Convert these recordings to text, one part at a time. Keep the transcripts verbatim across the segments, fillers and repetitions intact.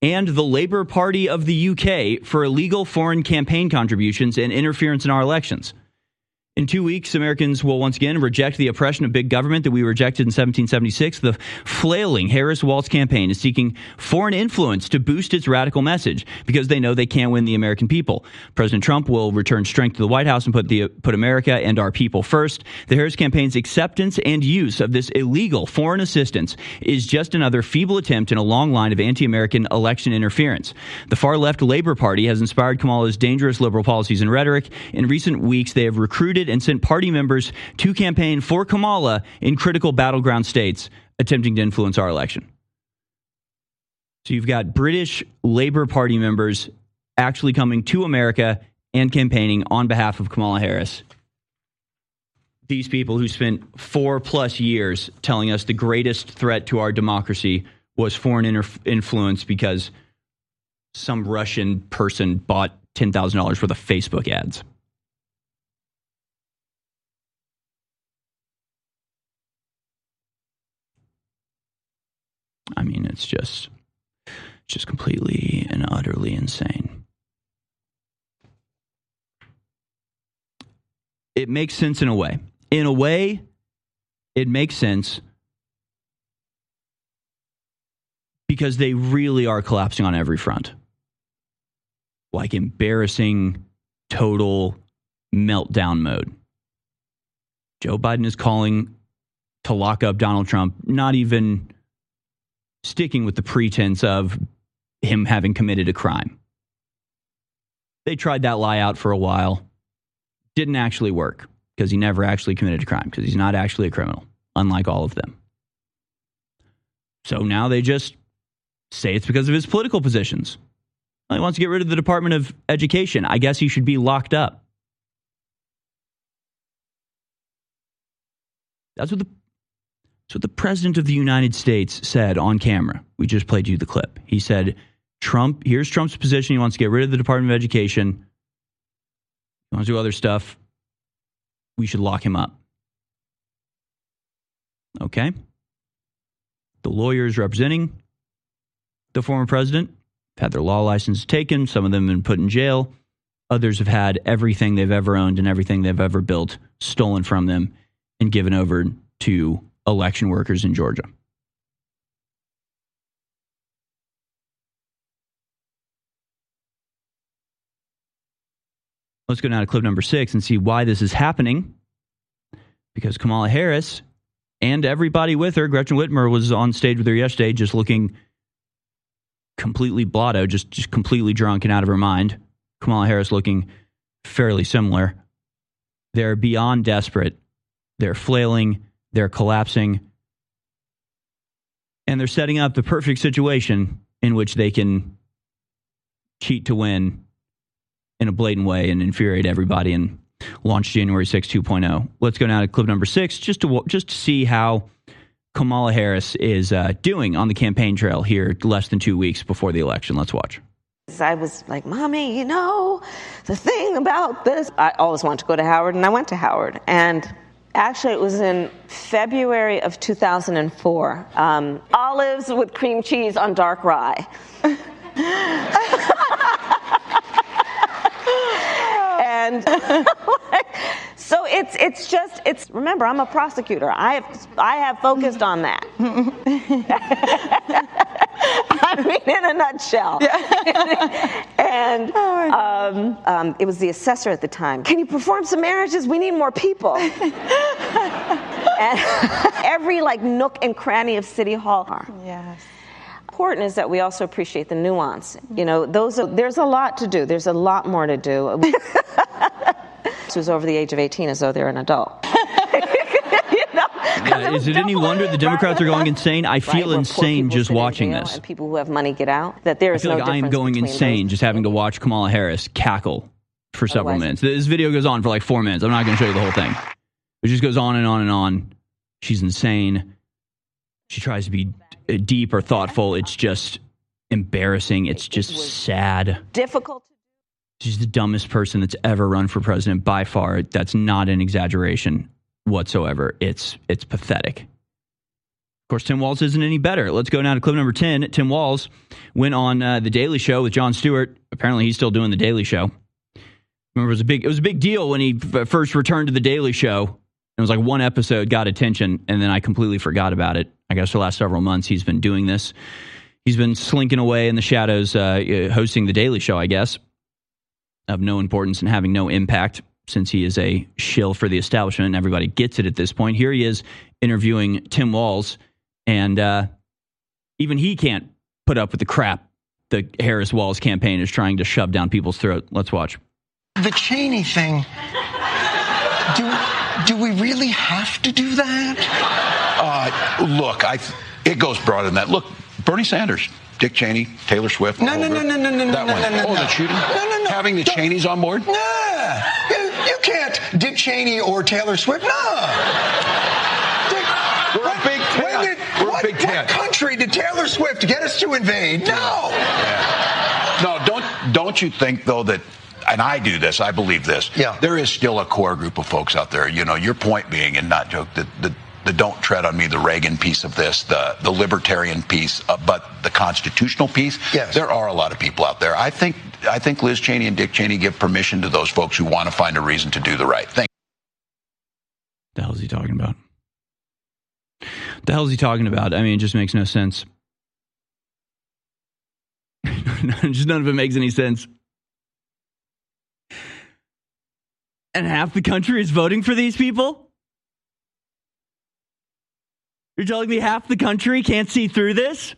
and the Labour Party of the U K for illegal foreign campaign contributions and interference in our elections. In two weeks, Americans will once again reject the oppression of big government that we rejected in seventeen seventy-six. The flailing Harris-Walz campaign is seeking foreign influence to boost its radical message because they know they can't win the American people. President Trump will return strength to the White House and put the put America and our people first. The Harris campaign's acceptance and use of this illegal foreign assistance is just another feeble attempt in a long line of anti-American election interference. The far-left Labour Party has inspired Kamala's dangerous liberal policies and rhetoric. In recent weeks, they have recruited and sent party members to campaign for Kamala in critical battleground states, attempting to influence our election. So you've got British Labour Party members actually coming to America and campaigning on behalf of Kamala Harris. These people who spent four plus years telling us the greatest threat to our democracy was foreign inter- influence because some Russian person bought ten thousand dollars worth of Facebook ads. I mean, it's just, just completely and utterly insane. It makes sense in a way. In a way, it makes sense because they really are collapsing on every front. Like embarrassing, total meltdown mode. Joe Biden is calling to lock up Donald Trump, not even sticking with the pretense of him having committed a crime. They tried that lie out for a while. Didn't actually work because he never actually committed a crime because he's not actually a criminal, unlike all of them. So now they just say it's because of his political positions. He wants to get rid of the Department of Education. I guess he should be locked up. That's what the That's what the President of the United States said on camera. We just played you the clip. He said, Trump, here's Trump's position. He wants to get rid of the Department of Education. He wants to do other stuff. We should lock him up. Okay. The lawyers representing the former president have had their law license taken. Some of them have been put in jail. Others have had everything they've ever owned and everything they've ever built stolen from them and given over to election workers in Georgia. Let's go now to clip number six and see why this is happening. Because Kamala Harris and everybody with her, Gretchen Whitmer was on stage with her yesterday just looking completely blotto, just, just completely drunk and out of her mind. Kamala Harris looking fairly similar. They're beyond desperate. They're flailing. They're collapsing, and they're setting up the perfect situation in which they can cheat to win in a blatant way and infuriate everybody and launch January sixth two point oh. Let's go now to clip number six just to just to see how Kamala Harris is uh, doing on the campaign trail here less than two weeks before the election. Let's watch. I was like, Mommy, you know, the thing about this, I always wanted to go to Howard, and I went to Howard, and actually, it was in February of two thousand four. Um, olives with cream cheese on dark rye. And so it's it's just it's remember, I'm a prosecutor. I have I have focused on that. I mean, in a nutshell. And um, um, it was the assessor at the time. Can you perform some marriages? We need more people. And every like nook and cranny of City Hall. Yes. Important is that we also appreciate the nuance. You know, those are, there's a lot to do. There's a lot more to do. Who's over the age of eighteen as though they're an adult. You know? Yeah, is it any wonder the Democrats are going insane? I feel right, insane just watching this. And people who have money get out. That there is I feel no like I'm going insane just having to watch Kamala Harris cackle for several Otherwise, minutes. This video goes on for like four minutes. I'm not going to show you the whole thing. It just goes on and on and on. She's insane. She tries to be d- deep or thoughtful. It's just embarrassing. It's just it sad. Difficult. She's the dumbest person that's ever run for president by far. That's not an exaggeration whatsoever. It's it's pathetic. Of course, Tim Walz isn't any better. Let's go now to clip number ten. Tim Walz went on uh, The Daily Show with Jon Stewart. Apparently, he's still doing The Daily Show. Remember, it was a big, it was a big deal when he f- first returned to The Daily Show. It was like one episode got attention, and then I completely forgot about it. I guess for the last several months, he's been doing this. He's been slinking away in the shadows, uh, hosting The Daily Show, I guess, of no importance and having no impact, since he is a shill for the establishment and everybody gets it at this point. Here he is interviewing Tim Walz, and uh, even he can't put up with the crap the Harris Walz campaign is trying to shove down people's throat. Let's watch. The Cheney thing, do, do we really have to do that? Uh, look, I it goes broader than that. Look, Bernie Sanders, Dick Cheney, Taylor Swift. No, no, no, no, no, no, that no, one. no, no, Oh, no. the shooting? No, no, no. Having the Don't. Cheneys on board? Nah, you, you can't Dick Cheney or Taylor Swift. Nah. Dick, We're a big tent. when did, We're a what, big tent. What country did Taylor Swift get us to invade? No. Yeah. No, don't don't you think though that, and I do this, I believe this. Yeah. There is still a core group of folks out there. You know, your point being, and not joke, that the the don't tread on me, the Reagan piece of this, the the libertarian piece, uh, but the constitutional piece. Yes. There are a lot of people out there. I think I think Liz Cheney and Dick Cheney give permission to those folks who want to find a reason to do the right thing. The hell is he talking about? The hell is he talking about? I mean, it just makes no sense. Just none of it makes any sense. And half the country is voting for these people? You're telling me half the country can't see through this?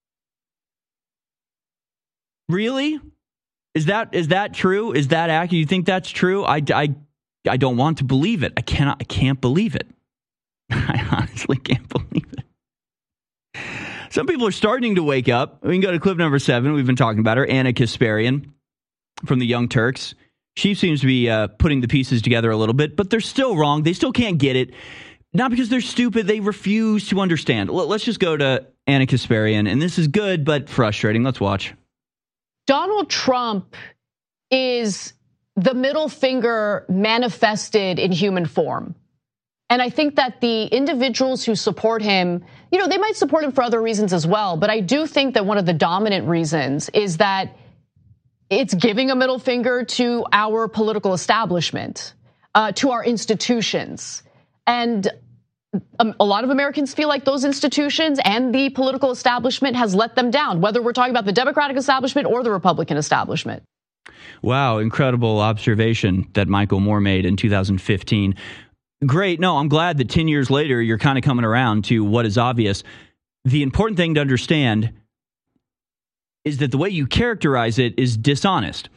Really? Is that is that true? Is that accurate? You think that's true? I, I, I don't want to believe it. I cannot. I can't believe it. I honestly can't believe it. Some people are starting to wake up. We can go to clip number seven. We've been talking about her, Anna Kasparian from the Young Turks. She seems to be uh, putting the pieces together a little bit, but they're still wrong. They still can't get it. Not because they're stupid. They refuse to understand. L- let's just go to Anna Kasparian. And this is good, but frustrating. Let's watch. Donald Trump is the middle finger manifested in human form. And I think that the individuals who support him, you know, they might support him for other reasons as well. But I do think that one of the dominant reasons is that it's giving a middle finger to our political establishment, uh, to our institutions. And um, a lot of Americans feel like those institutions and the political establishment has let them down, whether we're talking about the Democratic establishment or the Republican establishment. Wow, incredible observation that Michael Moore made in two thousand fifteen. Great. No, I'm glad that ten years later, you're kind of coming around to what is obvious. The important thing to understand is that the way you characterize it is dishonest,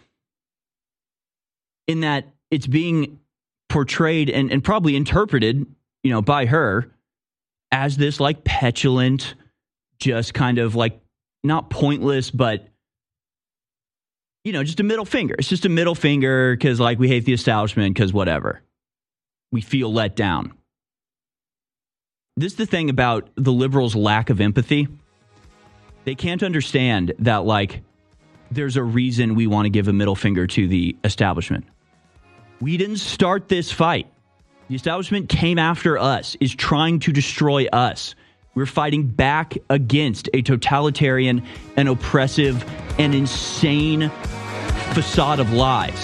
in that it's being portrayed and, and probably interpreted, you know, by her as this like petulant, just kind of like not pointless, but, you know, just a middle finger. It's just a middle finger because like we hate the establishment because whatever. We feel let down. This is the thing about the liberals' lack of empathy. They can't understand that, like, there's a reason we want to give a middle finger to the establishment. We didn't start this fight. The establishment came after us, is trying to destroy us. We're fighting back against a totalitarian and oppressive and insane facade of lies.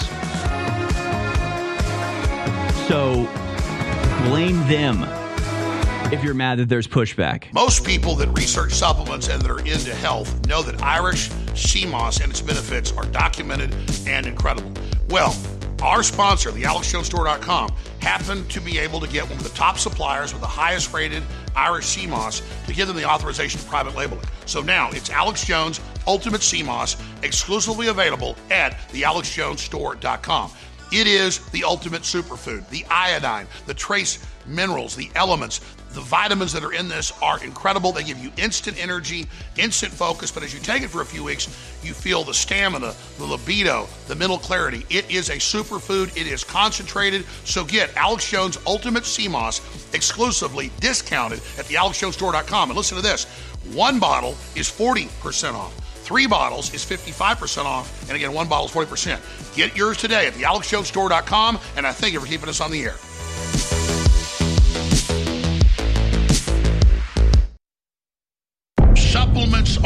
So blame them if you're mad that there's pushback. Most people that research supplements and that are into health know that Irish sea moss and its benefits are documented and incredible. Well, our sponsor, the alex jones store dot com, happened to be able to get one of the top suppliers with the highest rated Irish sea moss to give them the authorization of private labeling. So now it's Alex Jones Ultimate Sea Moss, exclusively available at the alex jones store dot com. It is the ultimate superfood. The iodine, the trace minerals, the elements, the vitamins that are in this are incredible. They give you instant energy, instant focus, but as you take it for a few weeks, you feel the stamina, the libido, the mental clarity. It is a superfood. It is concentrated. So get Alex Jones Ultimate Sea Moss exclusively discounted at the alex jones store dot com. And listen to this. One bottle is forty percent off. Three bottles is fifty-five percent off. And again, one bottle is forty percent. Get yours today at the alex jones store dot com. And I thank you for keeping us on the air.